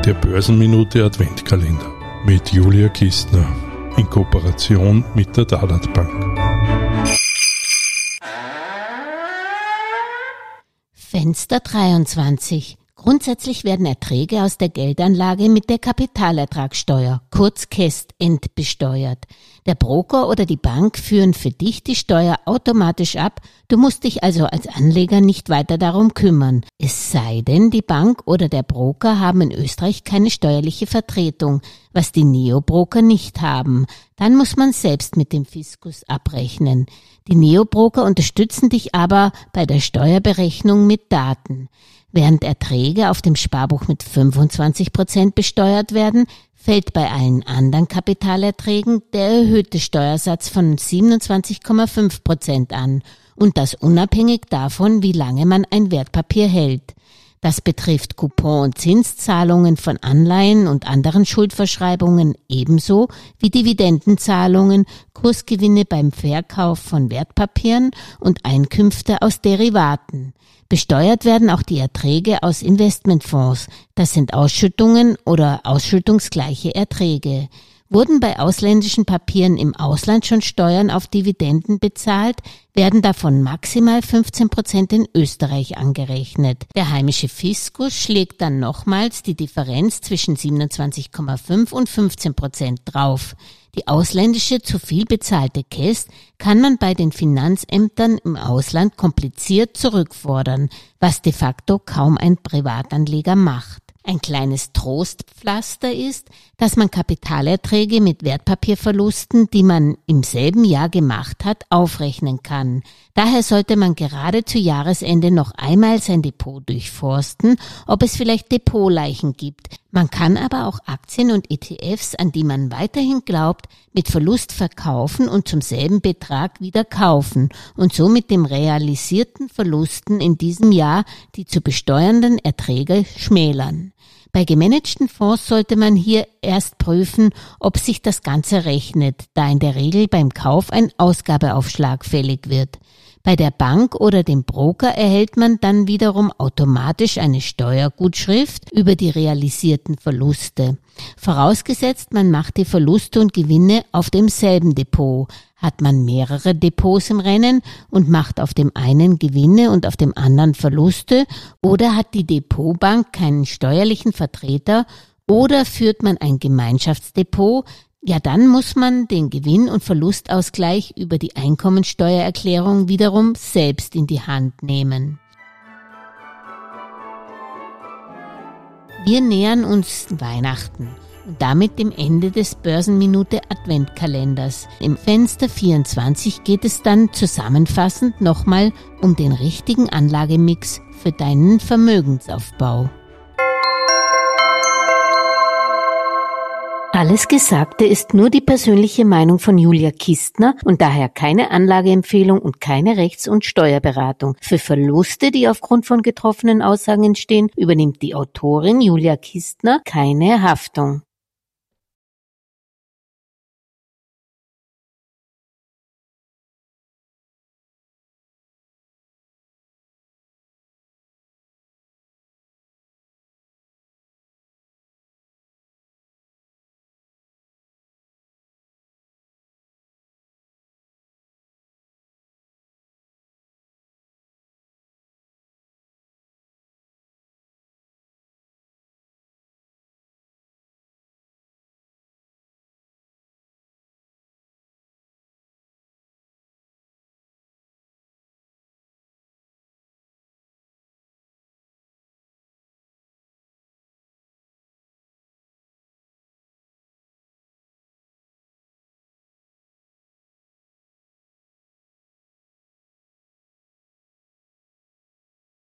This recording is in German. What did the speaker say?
Der Börsenminute Adventkalender mit Julia Kistner in Kooperation mit der Dalat Bank. Fenster 23. Grundsätzlich werden Erträge aus der Geldanlage mit der Kapitalertragssteuer, kurz KEST, entbesteuert. Der Broker oder die Bank führen für dich die Steuer automatisch ab, du musst dich also als Anleger nicht weiter darum kümmern. Es sei denn, die Bank oder der Broker haben in Österreich keine steuerliche Vertretung, was die Neobroker nicht haben. Dann muss man selbst mit dem Fiskus abrechnen. Die Neobroker unterstützen dich aber bei der Steuerberechnung mit Daten. Während Erträge auf dem Sparbuch mit 25% besteuert werden, fällt bei allen anderen Kapitalerträgen der erhöhte Steuersatz von 27,5% an und das unabhängig davon, wie lange man ein Wertpapier hält. Das betrifft Coupon- und Zinszahlungen von Anleihen und anderen Schuldverschreibungen ebenso wie Dividendenzahlungen, Kursgewinne beim Verkauf von Wertpapieren und Einkünfte aus Derivaten. Besteuert werden auch die Erträge aus Investmentfonds, das sind Ausschüttungen oder ausschüttungsgleiche Erträge. Wurden bei ausländischen Papieren im Ausland schon Steuern auf Dividenden bezahlt, werden davon maximal 15% in Österreich angerechnet. Der heimische Fiskus schlägt dann nochmals die Differenz zwischen 27,5 und 15% drauf. Die ausländische zu viel bezahlte KEST kann man bei den Finanzämtern im Ausland kompliziert zurückfordern, was de facto kaum ein Privatanleger macht. Ein kleines Trostpflaster ist, dass man Kapitalerträge mit Wertpapierverlusten, die man im selben Jahr gemacht hat, aufrechnen kann. Daher sollte man gerade zu Jahresende noch einmal sein Depot durchforsten, ob es vielleicht Depotleichen gibt. Man kann aber auch Aktien und ETFs, an die man weiterhin glaubt, mit Verlust verkaufen und zum selben Betrag wieder kaufen und so mit dem realisierten Verlusten in diesem Jahr die zu besteuernden Erträge schmälern. Bei gemanagten Fonds sollte man hier erst prüfen, ob sich das Ganze rechnet, da in der Regel beim Kauf ein Ausgabeaufschlag fällig wird. Bei der Bank oder dem Broker erhält man dann wiederum automatisch eine Steuergutschrift über die realisierten Verluste. Vorausgesetzt, man macht die Verluste und Gewinne auf demselben Depot. Hat man mehrere Depots im Rennen und macht auf dem einen Gewinne und auf dem anderen Verluste, oder hat die Depotbank keinen steuerlichen Vertreter oder führt man ein Gemeinschaftsdepot, ja, dann muss man den Gewinn- und Verlustausgleich über die Einkommensteuererklärung wiederum selbst in die Hand nehmen. Wir nähern uns Weihnachten und damit dem Ende des Börsenminute Adventkalenders. Im Fenster 24 geht es dann zusammenfassend nochmal um den richtigen Anlagemix für deinen Vermögensaufbau. Alles Gesagte ist nur die persönliche Meinung von Julia Kistner und daher keine Anlageempfehlung und keine Rechts- und Steuerberatung. Für Verluste, die aufgrund von getroffenen Aussagen entstehen, übernimmt die Autorin Julia Kistner keine Haftung.